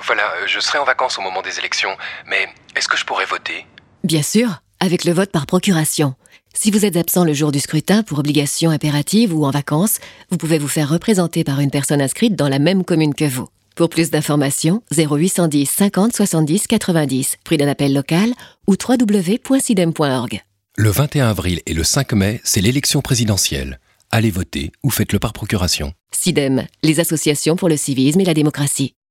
Voilà, je serai en vacances au moment des élections, mais est-ce que je pourrais voter ? Bien sûr, avec le vote par procuration. Si vous êtes absent le jour du scrutin pour obligation impérative ou en vacances, vous pouvez vous faire représenter par une personne inscrite dans la même commune que vous. Pour plus d'informations, 0810 50 70 90, prix d'un appel local ou www.sidem.org. Le 21 avril et le 5 mai, c'est l'élection présidentielle. Allez voter ou faites-le par procuration. Sidem, les associations pour le civisme et la démocratie.